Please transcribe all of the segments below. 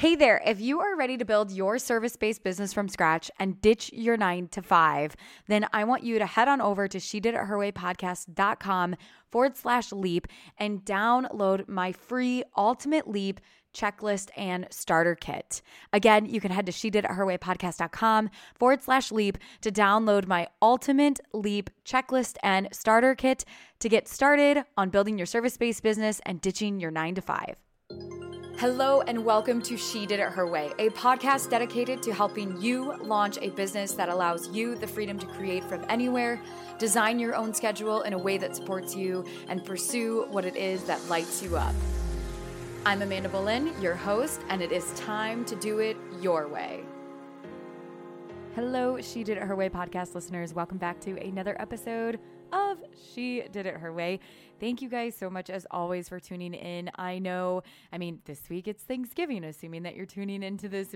Hey there, if you are ready to build your service-based business from scratch and ditch your 9 to 5, then I want you to head on over to shediditherwaypodcast.com/leap and download my free Ultimate Leap checklist and starter kit. Again, you can head to shediditherwaypodcast.com/leap to download my Ultimate Leap checklist and starter kit to get started on building your service-based business and ditching your 9 to 5. Hello and welcome to She Did It Her Way, a podcast dedicated to helping you launch a business that allows you the freedom to create from anywhere, design your own schedule in a way that supports you, and pursue what it is that lights you up. I'm Amanda Boleyn, your host, and it is time to do it your way. Hello, She Did It Her Way podcast listeners. Welcome back to another episode of She Did It Her Way. Thank you guys so much as always for tuning in. This week it's Thanksgiving, assuming that you're tuning into this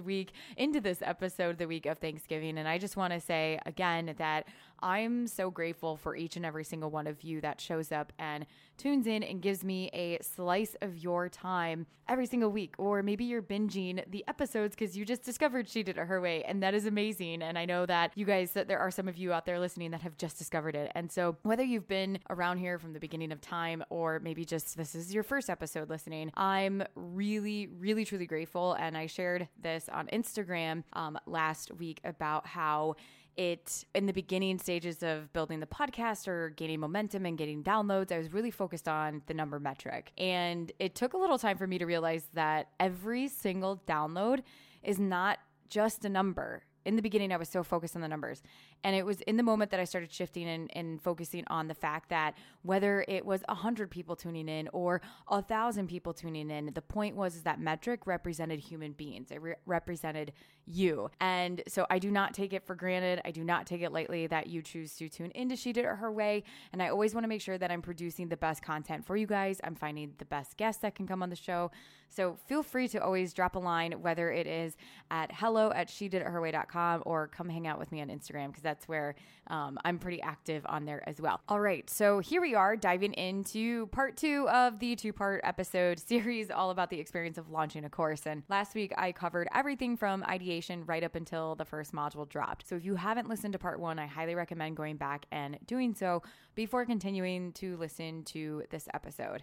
episode the week of Thanksgiving. And I just want to say again that I'm so grateful for each and every single one of you that shows up and tunes in and gives me a slice of your time every single week. Or maybe you're binging the episodes because you just discovered She Did It Her Way, and that is amazing. And I know that there are some of you out there listening that have just discovered it. And so whether you've been around here from the beginning of time or maybe just this is your first episode listening, I'm really, really, truly grateful. And I shared this on Instagram last week about how in the beginning stages of building the podcast or gaining momentum and getting downloads, I was really focused on the number metric. And it took a little time for me to realize that every single download is not just a number. In the beginning, I was so focused on the numbers. And it was in the moment that I started shifting and focusing on the fact that whether it was 100 people tuning in or 1,000 people tuning in, the point was that metric represented human beings. It represented you. And so I do not take it for granted. I do not take it lightly that you choose to tune into She Did It Her Way. And I always want to make sure that I'm producing the best content for you guys. I'm finding the best guests that can come on the show. So feel free to always drop a line, whether it is at hello@shediditherway.com or come hang out with me on Instagram, because that's where I'm pretty active on there as well. All right, so here we are diving into part 2 of the 2-part episode series all about the experience of launching a course. And last week I covered everything from ideation right up until the first module dropped. So if you haven't listened to part 1, I highly recommend going back and doing so before continuing to listen to this episode.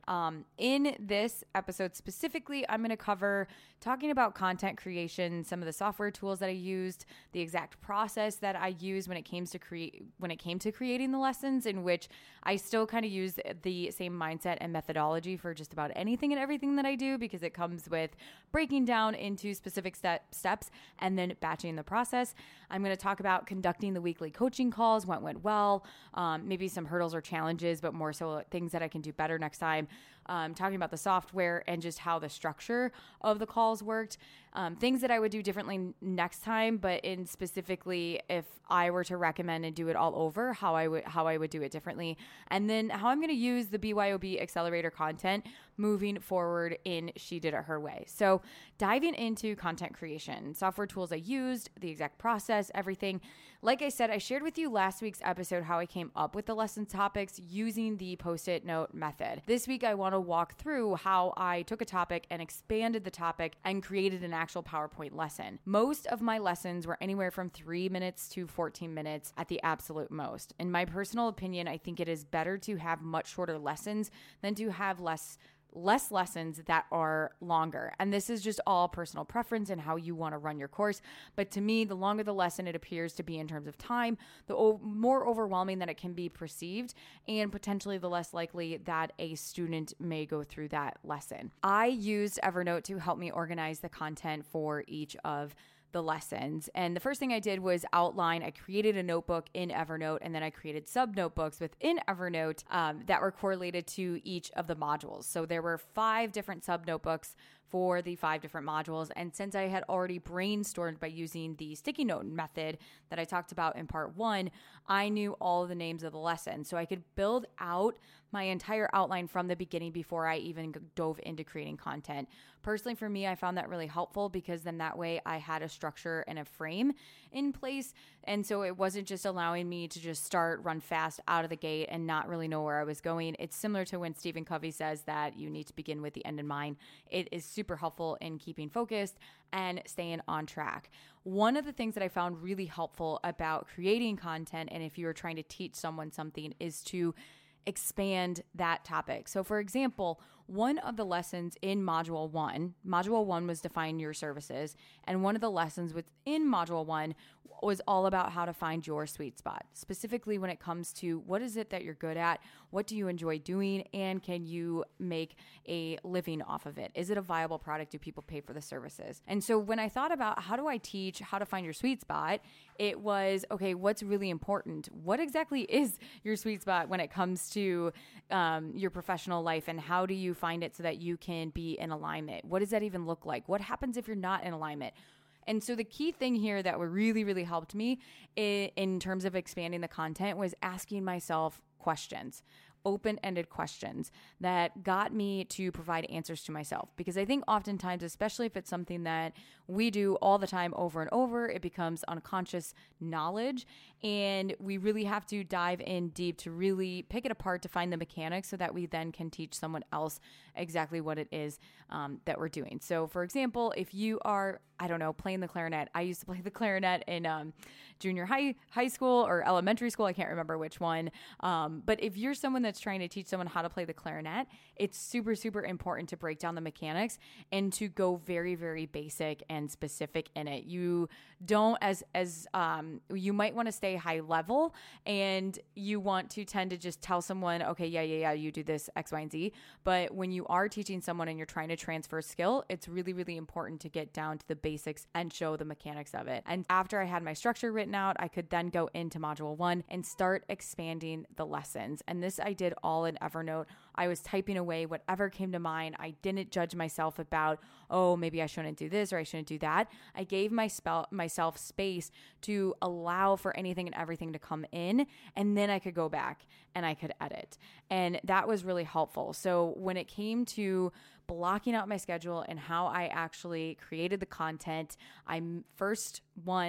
In this episode specifically, I'm going to cover talking about content creation, some of the software tools that I used, the exact process that I used when it came to creating the lessons, in which I still kind of use the same mindset and methodology for just about anything and everything that I do, because it comes with breaking down into specific steps and then batching the process. I'm going to talk about conducting the weekly coaching calls, what went well, maybe some hurdles or challenges, but more so things that I can do better next time. Talking about the software and just how the structure of the calls worked, things that I would do differently next time, but in specifically if I were to recommend and do it all over, how I would do it differently, and then how I'm going to use the BYOB Accelerator content moving forward in She Did It Her Way. So diving into content creation, software tools I used, the exact process, everything. Like I said, I shared with you last week's episode how I came up with the lesson topics using the Post-it note method. This week, I want to walk through how I took a topic and expanded the topic and created an actual PowerPoint lesson. Most of my lessons were anywhere from 3 minutes to 14 minutes at the absolute most. In my personal opinion, I think it is better to have much shorter lessons than to have less lessons that are longer. And this is just all personal preference and how you want to run your course. But to me, the longer the lesson it appears to be in terms of time, the more overwhelming that it can be perceived, and potentially the less likely that a student may go through that lesson. I used Evernote to help me organize the content for each of the lessons. And the first thing I did was I created a notebook in Evernote, and then I created sub notebooks within Evernote that were correlated to each of the modules. So there were 5 different sub notebooks for the 5 different modules. And since I had already brainstormed by using the sticky note method that I talked about in part 1, I knew all of the names of the lesson. So I could build out my entire outline from the beginning before I even dove into creating content. Personally, for me, I found that really helpful because then that way I had a structure and a frame in place. And so it wasn't just allowing me to just run fast out of the gate and not really know where I was going. It's similar to when Stephen Covey says that you need to begin with the end in mind. It is super super helpful in keeping focused and staying on track. One of the things that I found really helpful about creating content, and if you're trying to teach someone something, is to expand that topic. So for example, one of the lessons in module one was define your services. And one of the lessons within module one was all about how to find your sweet spot, specifically when it comes to what is it that you're good at? What do you enjoy doing? And can you make a living off of it? Is it a viable product? Do people pay for the services? And so when I thought about how do I teach how to find your sweet spot, it was, okay, what's really important? What exactly is your sweet spot when it comes to your professional life, and how do you find it so that you can be in alignment? What does that even look like? What happens if you're not in alignment? And so the key thing here that really, really helped me in terms of expanding the content was asking myself questions, open-ended questions that got me to provide answers to myself. Because I think oftentimes, especially if it's something that we do all the time over and over, it becomes unconscious knowledge. And we really have to dive in deep to really pick it apart to find the mechanics so that we then can teach someone else exactly what it is that we're doing. So for example, if you are, I don't know, playing the clarinet. I used to play the clarinet in junior high school or elementary school. I can't remember which one. But if you're someone that's trying to teach someone how to play the clarinet, it's super, super important to break down the mechanics and to go very, very basic and specific in it. You don't, you might want to stay high level, and you want to tend to just tell someone, okay, yeah, you do this X, Y, and Z. But when you are teaching someone and you're trying to transfer skill, it's really, really important to get down to the basics and show the mechanics of it. And after I had my structure written out, I could then go into module one and start expanding the lessons. And this I did all in Evernote. I was typing away whatever came to mind. I didn't judge myself about, oh, maybe I shouldn't do this or I shouldn't do that. I gave myself space to allow for anything and everything to come in, and then I could go back and I could edit. And that was really helpful. So when it came to blocking out my schedule and how I actually created the content, I first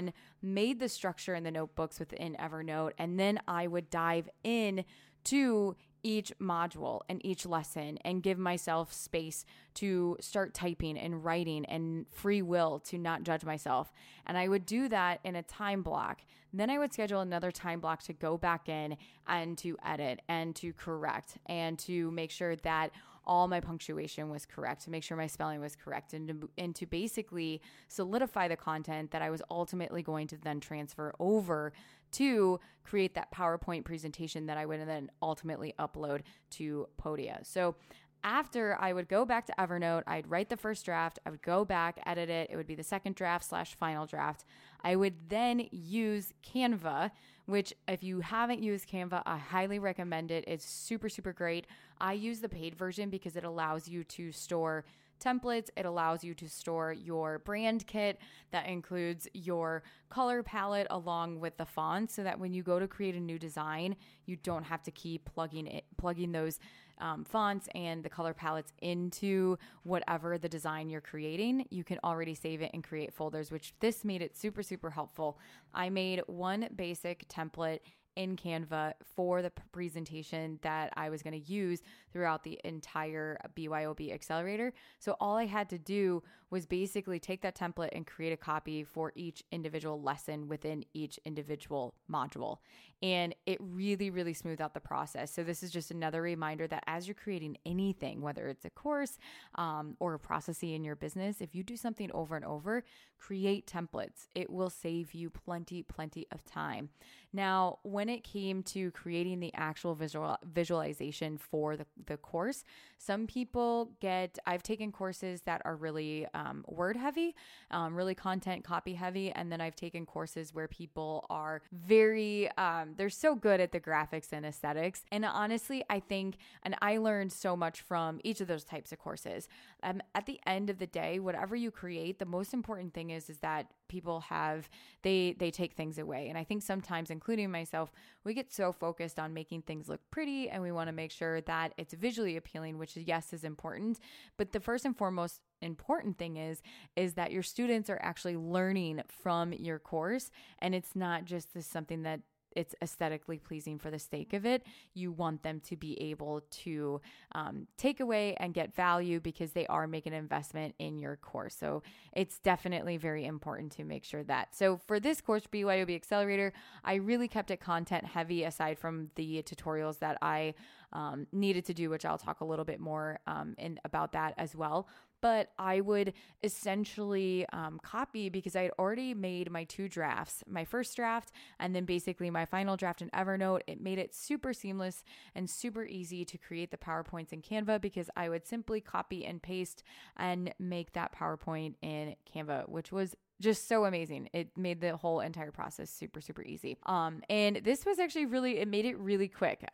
made the structure in the notebooks within Evernote, and then I would dive in to each module and each lesson and give myself space to start typing and writing and free will to not judge myself. And I would do that in a time block. Then I would schedule another time block to go back in and to edit and to correct and to make sure that all my punctuation was correct, to make sure my spelling was correct, and to basically solidify the content that I was ultimately going to then transfer over to create that PowerPoint presentation that I would then ultimately upload to Podia. So after I would go back to Evernote, I'd write the first draft, I would go back, edit it. It would be the second draft / final draft. I would then use Canva, which if you haven't used Canva, I highly recommend it. It's super, super great. I use the paid version because it allows you to store templates. It allows you to store your brand kit that includes your color palette along with the fonts, so that when you go to create a new design, you don't have to keep plugging those fonts and the color palettes into whatever the design you're creating. You can already save it and create folders, which this made it super, super helpful. I made one basic template in Canva for the presentation that I was going to use throughout the entire BYOB Accelerator. So all I had to do was basically take that template and create a copy for each individual lesson within each individual module. And it really, really smoothed out the process. So this is just another reminder that as you're creating anything, whether it's a course or a process in your business, if you do something over and over, create templates. It will save you plenty of time. Now, when it came to creating the actual visualization for the course, some people I've taken courses that are really word heavy, really content copy heavy. And then I've taken courses where people are very, they're so good at the graphics and aesthetics. And honestly, I think, and I learned so much from each of those types of courses. At the end of the day, whatever you create, the most important thing is that people they take things away. And I think sometimes, including myself, we get so focused on making things look pretty, and we want to make sure that it's visually appealing, which yes, is important. But the first and foremost important thing is that your students are actually learning from your course, and it's not just something that it's aesthetically pleasing for the sake of it. You want them to be able to take away and get value because they are making an investment in your course. So it's definitely very important to make sure that. So for this course, BYOB Accelerator, I really kept it content heavy aside from the tutorials that I needed to do, which I'll talk a little bit more about that as well. But I would essentially copy, because I had already made my 2 drafts, my first draft and then basically my final draft in Evernote. It made it super seamless and super easy to create the PowerPoints in Canva, because I would simply copy and paste and make that PowerPoint in Canva, which was just so amazing. It made the whole entire process super, super easy. And this was actually it made it really quick.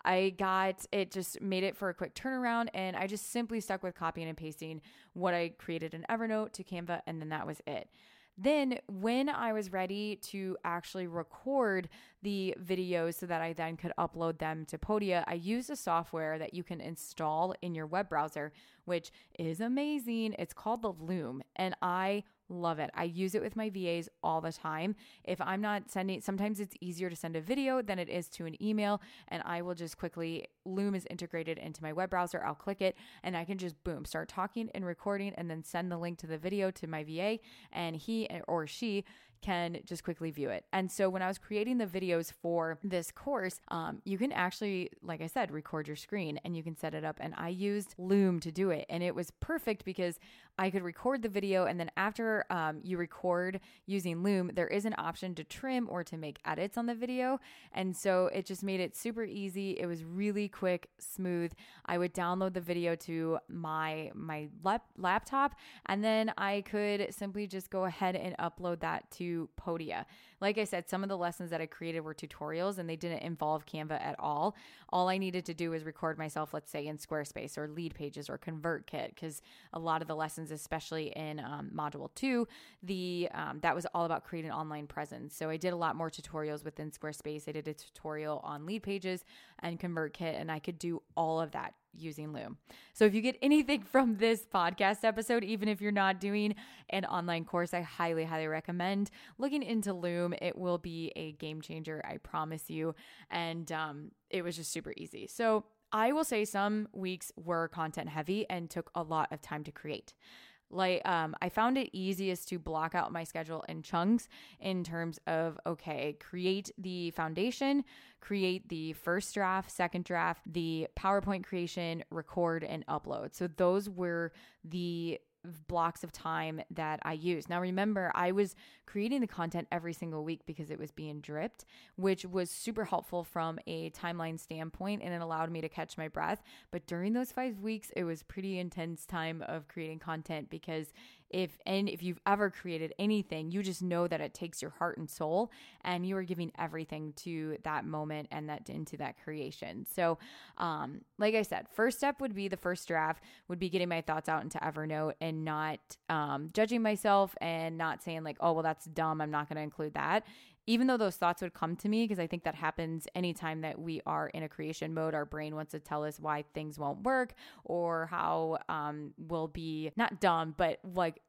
It just made it for a quick turnaround, and I just simply stuck with copying and pasting what I created in Evernote to Canva, and then that was it. Then when I was ready to actually record the videos so that I then could upload them to Podia, I used a software that you can install in your web browser, which is amazing. It's called the Loom, and I love it. I use it with my VAs all the time. If I'm not sending, sometimes it's easier to send a video than it is to an email, and I will just quickly, Loom is integrated into my web browser. I'll click it and I can just start talking and recording, and then send the link to the video to my VA, and he or she can just quickly view it. And so when I was creating the videos for this course, you can actually, like I said, record your screen and you can set it up. And I used Loom to do it. And it was perfect because I could record the video. And then after you record using Loom, there is an option to trim or to make edits on the video. And so it just made it super easy. It was really quick, smooth. I would download the video to my laptop, and then I could simply just go ahead and upload that to Podia. Like I said, some of the lessons that I created were tutorials and they didn't involve Canva at all. All I needed to do was record myself, let's say in Squarespace or Leadpages or ConvertKit, because a lot of the lessons, especially in Module 2, that was all about creating an online presence. So I did a lot more tutorials within Squarespace. I did a tutorial on Leadpages and ConvertKit, and I could do all of that using Loom. So if you get anything from this podcast episode, even if you're not doing an online course, I highly, highly recommend looking into Loom. It will be a game changer, I promise you. And it was just super easy. So I will say some weeks were content heavy and took a lot of time to create. I found it easiest to block out my schedule in chunks in terms of, create the foundation, create the first draft, second draft, the PowerPoint creation, record, and upload. So those were the blocks of time that I use. Now, remember, I was creating the content every single week because it was being dripped, which was super helpful from a timeline standpoint, and it allowed me to catch my breath. But during those 5 weeks, it was pretty intense time of creating content, because if you've ever created anything, you just know that it takes your heart and soul, and you are giving everything to that moment and into that creation. So, like I said, first step would be the first draft, would be getting my thoughts out into Evernote and not judging myself and not saying like, oh, well, that's dumb, I'm not going to include that. Even though those thoughts would come to me, because I think that happens anytime that we are in a creation mode. Our brain wants to tell us why things won't work, or how we'll be not dumb, but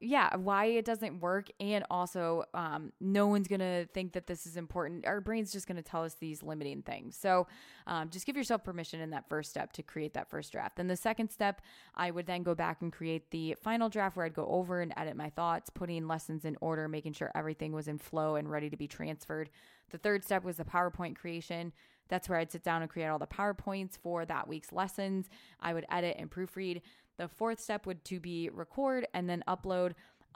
why it doesn't work. And also no one's going to think that this is important. Our brain's just going to tell us these limiting things. So just give yourself permission in that first step to create that first draft. Then the second step, I would then go back and create the final draft, where I'd go over and edit my thoughts, putting lessons in order, making sure everything was in flow and ready to be transferred. The third step was the PowerPoint creation. That's where I'd sit down and create all the PowerPoints for that week's lessons. I would edit and proofread. The fourth step would to be record and then upload.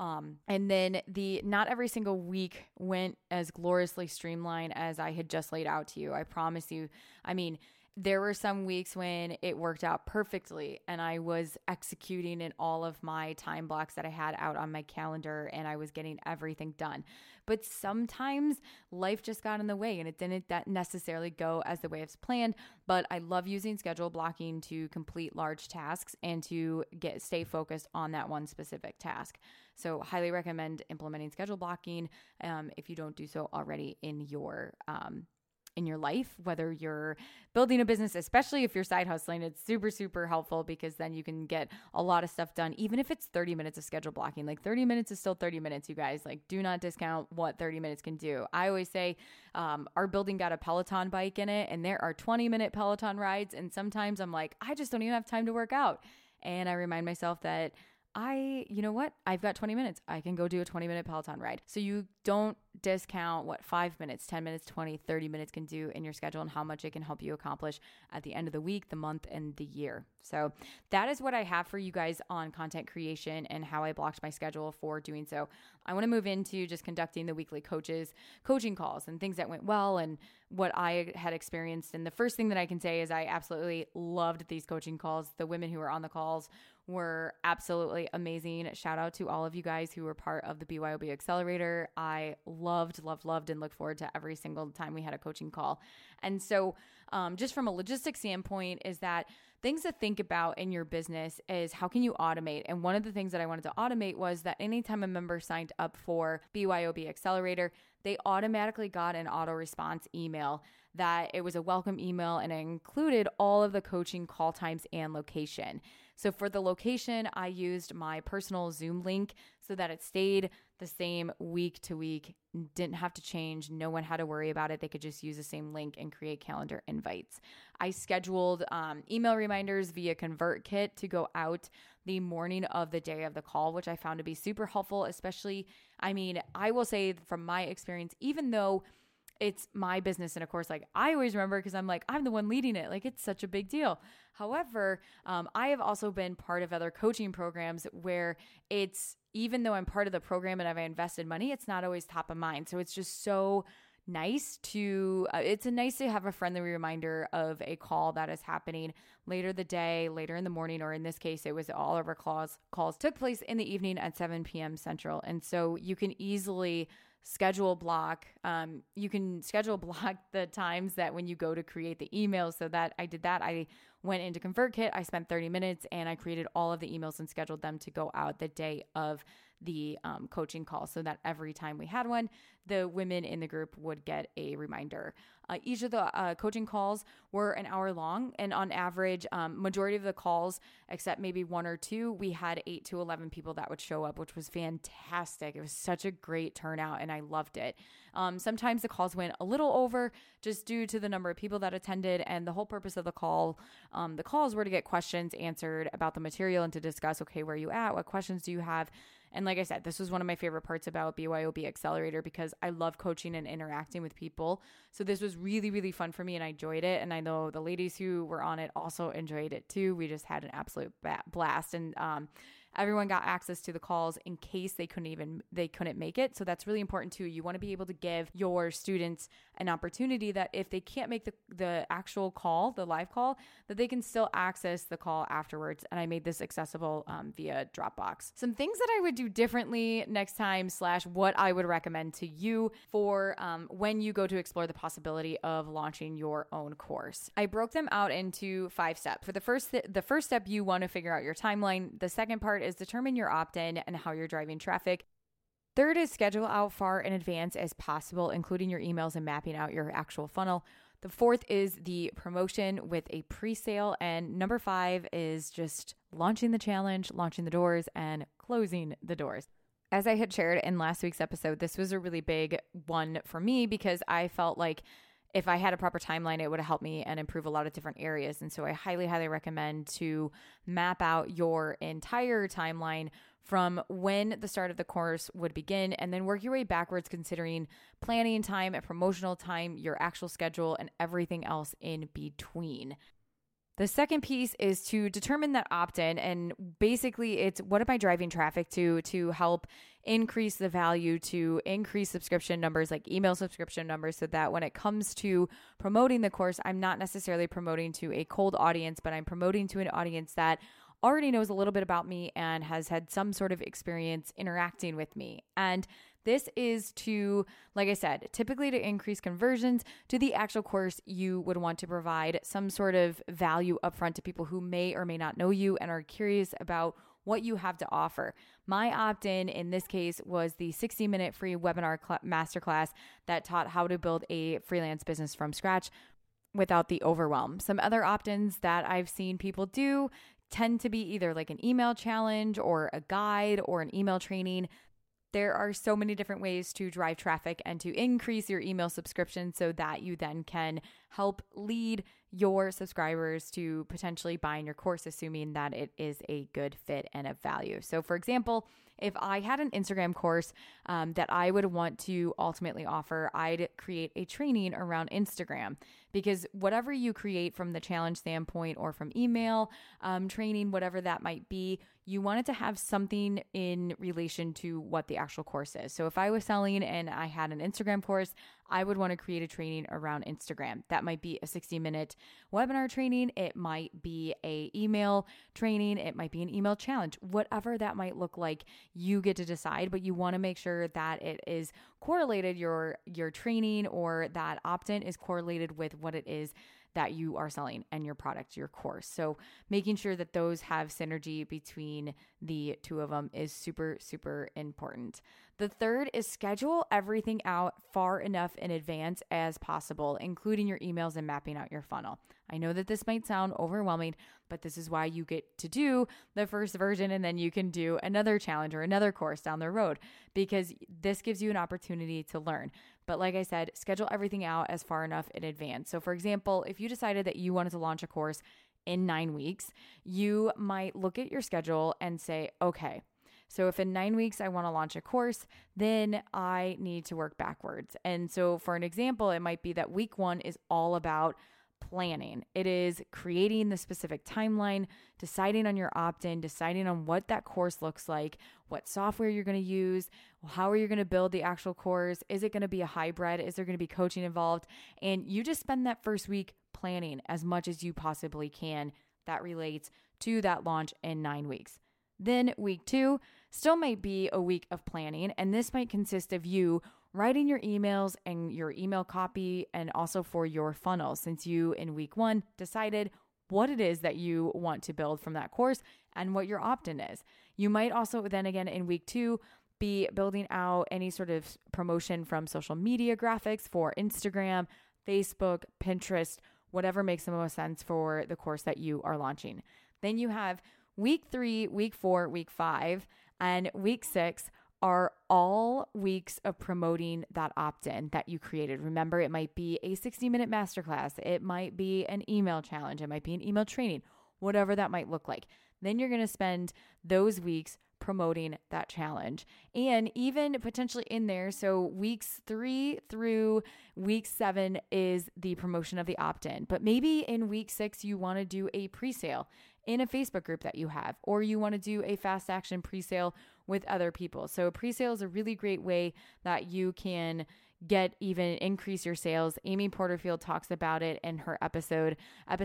And then not every single week went as gloriously streamlined as I had just laid out to you. I promise you. I mean, there were some weeks when it worked out perfectly and I was executing in all of my time blocks that I had out on my calendar and I was getting everything done. But sometimes life just got in the way and it didn't necessarily go as the way it's planned. But I love using schedule blocking to complete large tasks and to stay focused on that one specific task. So highly recommend implementing schedule blocking if you don't do so already in your in your life, whether you're building a business, especially if you're side hustling. It's super, super helpful because then you can get a lot of stuff done, even if it's 30 minutes of schedule blocking. Like 30 minutes is still 30 minutes, you guys. Like, do not discount what 30 minutes can do. I always say our building got a Peloton bike in it, and there are 20-minute Peloton rides. And sometimes I'm like, I just don't even have time to work out. And I remind myself that you know what? I've got 20 minutes. I can go do a 20-minute Peloton ride. So you don't discount what 5 minutes, 10 minutes, 20, 30 minutes can do in your schedule and how much it can help you accomplish at the end of the week, the month, and the year. So that is what I have for you guys on content creation and how I blocked my schedule for doing so. I want to move into just conducting the weekly coaching calls and things that went well and what I had experienced. And the first thing that I can say is I absolutely loved these coaching calls. The women who were on the calls were absolutely amazing. Shout out to all of you guys who were part of the BYOB Accelerator. I loved, and look forward to every single time we had a coaching call. And so just from a logistics standpoint is that things to think about in your business is how can you automate? And one of the things that I wanted to automate was that anytime a member signed up for BYOB Accelerator, they automatically got an auto response email that it was a welcome email and it included all of the coaching call times and location. So for the location, I used my personal Zoom link so that it stayed the same week to week, didn't have to change. No one had to worry about it. They could just use the same link and create calendar invites. I scheduled email reminders via ConvertKit to go out the morning of the day of the call, which I found to be super helpful, especially, I will say from my experience, even though it's my business. And of course, like I always remember because I'm the one leading it. Like it's such a big deal. However, I have also been part of other coaching programs where even though I'm part of the program and I've invested money, it's not always top of mind. So it's just so nice to have a friendly reminder of a call that is happening later the day, later in the morning, or in this case, it was all of our calls took place in the evening at 7 p.m. Central. And so you can easily schedule block. You can schedule block the times that when you go to create the emails. So that I did that. I went into ConvertKit. I spent 30 minutes and I created all of the emails and scheduled them to go out the day of the coaching call so that every time we had one, the women in the group would get a reminder. Each of the coaching calls were an hour long, and on average, majority of the calls, except maybe one or two, we had 8 to 11 people that would show up, which was fantastic. It was such a great turnout, and I loved it. Sometimes the calls went a little over just due to the number of people that attended, and the whole purpose of the calls were to get questions answered about the material and to discuss, okay, where are you at? What questions do you have? And like I said, this was one of my favorite parts about BYOB Accelerator because I love coaching and interacting with people. So this was really, really fun for me and I enjoyed it. And I know the ladies who were on it also enjoyed it too. We just had an absolute blast. And everyone got access to the calls in case they couldn't make it. So that's really important too. You want to be able to give your students an opportunity that if they can't make the actual call, the live call, that they can still access the call afterwards. And I made this accessible via Dropbox. Some things that I would do differently next time / what I would recommend to you for when you go to explore the possibility of launching your own course. I broke them out into 5 steps. For the first step, you want to figure out your timeline. The second part is determine your opt-in and how you're driving traffic. Third is schedule out far in advance as possible, including your emails and mapping out your actual funnel. The fourth is the promotion with a pre-sale. And number 5 is just launching the challenge, launching the doors, and closing the doors. As I had shared in last week's episode, this was a really big one for me because I felt like if I had a proper timeline, it would have helped me and improve a lot of different areas. And so I highly, highly recommend to map out your entire timeline from when the start of the course would begin and then work your way backwards, considering planning time and promotional time, your actual schedule, and everything else in between. The second piece is to determine that opt-in, and basically it's what am I driving traffic to help increase the value, to increase subscription numbers, like email subscription numbers, so that when it comes to promoting the course, I'm not necessarily promoting to a cold audience, but I'm promoting to an audience that already knows a little bit about me and has had some sort of experience interacting with me. And this is to, like I said, typically to increase conversions to the actual course. You would want to provide some sort of value upfront to people who may or may not know you and are curious about what you have to offer. My opt-in in this case was the 60-minute free webinar masterclass that taught how to build a freelance business from scratch without the overwhelm. Some other opt-ins that I've seen people do tend to be either like an email challenge or a guide or an email training. There are so many different ways to drive traffic and to increase your email subscription so that you then can help lead your subscribers to potentially buying your course, assuming that it is a good fit and of value. So for example, if I had an Instagram course that I would want to ultimately offer, I'd create a training around Instagram, because whatever you create from the challenge standpoint or from email training, whatever that might be, you want it to have something in relation to what the actual course is. So if I was selling and I had an Instagram course, I would want to create a training around Instagram. That might be a 60-minute webinar training. It might be a email training. It might be an email challenge. Whatever that might look like, you get to decide, but you want to make sure that it is correlated, your training or that opt-in is correlated with what it is that you are selling and your product, your course. So making sure that those have synergy between the two of them is super, super important. The third is schedule everything out far enough in advance as possible, including your emails and mapping out your funnel. I know that this might sound overwhelming, but this is why you get to do the first version and then you can do another challenge or another course down the road, because this gives you an opportunity to learn. But like I said, schedule everything out as far enough in advance. So for example, if you decided that you wanted to launch a course in 9 weeks, you might look at your schedule and say, okay, so if in 9 weeks I want to launch a course, then I need to work backwards. And so for an example, it might be that week 1 is all about planning. It is creating the specific timeline, deciding on your opt-in, deciding on what that course looks like, what software you're going to use, how are you going to build the actual course? Is it going to be a hybrid? Is there going to be coaching involved? And you just spend that first week planning as much as you possibly can that relates to that launch in 9 weeks. Then week 2 still might be a week of planning, and this might consist of you writing your emails and your email copy, and also for your funnel, since you in week 1 decided what it is that you want to build from that course and what your opt-in is. You might also then again in week 2 be building out any sort of promotion from social media graphics for Instagram, Facebook, Pinterest, whatever makes the most sense for the course that you are launching. Then you have week 3, week 4, week 5, and week 6 are all weeks of promoting that opt-in that you created. Remember, it might be a 60-minute masterclass. It might be an email challenge. It might be an email training, whatever that might look like. Then you're going to spend those weeks promoting that challenge, and even potentially in there. So weeks 3 through week 7 is the promotion of the opt-in, but maybe in week 6, you want to do a pre-sale in a Facebook group that you have, or you want to do a fast action pre-sale with other people. So pre-sale is a really great way that you can increase your sales. Amy Porterfield talks about it in her episode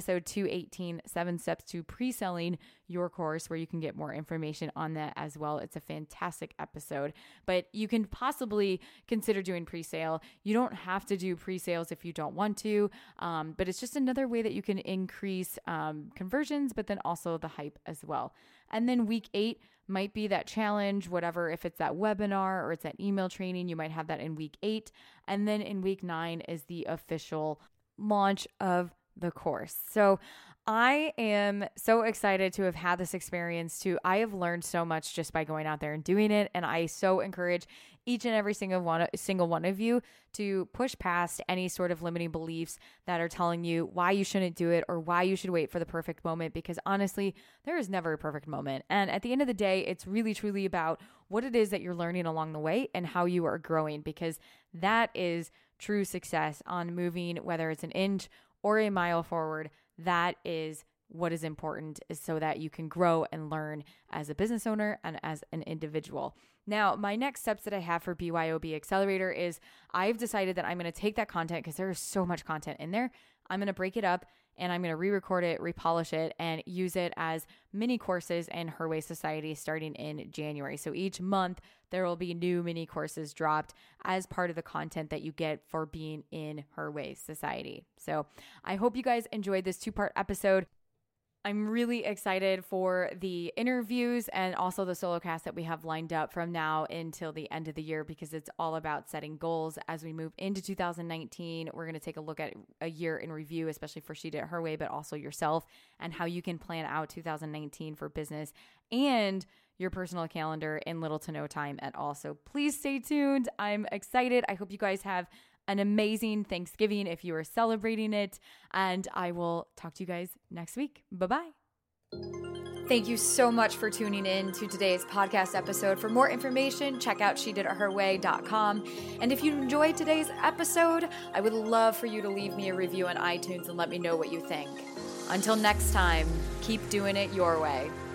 218, 7 steps to pre-selling your course, where you can get more information on that as well. It's a fantastic episode, but you can possibly consider doing pre-sale. You don't have to do pre-sales if you don't want to, but it's just another way that you can increase conversions, but then also the hype as well. And then week 8 might be that challenge, whatever, if it's that webinar or it's that email training, you might have that in week 8. And then in week 9 is the official launch of the course. So I am so excited to have had this experience too. I have learned so much just by going out there and doing it. And I so encourage each and every single one of you to push past any sort of limiting beliefs that are telling you why you shouldn't do it or why you should wait for the perfect moment, because honestly, there is never a perfect moment. And at the end of the day, it's really truly about what it is that you're learning along the way and how you are growing, because that is true success on moving, whether it's an inch or a mile forward. That is what is important, is so that you can grow and learn as a business owner and as an individual. Now, my next steps that I have for BYOB Accelerator is I've decided that I'm going to take that content, because there is so much content in there. I'm going to break it up and I'm going to re-record it, repolish it, and use it as mini courses in Her Way Society starting in January. So each month there will be new mini courses dropped as part of the content that you get for being in Her Way Society. So I hope you guys enjoyed this 2-part episode. I'm really excited for the interviews and also the solo cast that we have lined up from now until the end of the year, because it's all about setting goals as we move into 2019. We're going to take a look at a year in review, especially for She Did It Her Way, but also yourself, and how you can plan out 2019 for business and your personal calendar in little to no time at all. So please stay tuned. I'm excited. I hope you guys have an amazing Thanksgiving if you are celebrating it. And I will talk to you guys next week. Bye-bye. Thank you so much for tuning in to today's podcast episode. For more information, check out shediditherway.com. And if you enjoyed today's episode, I would love for you to leave me a review on iTunes and let me know what you think. Until next time, keep doing it your way.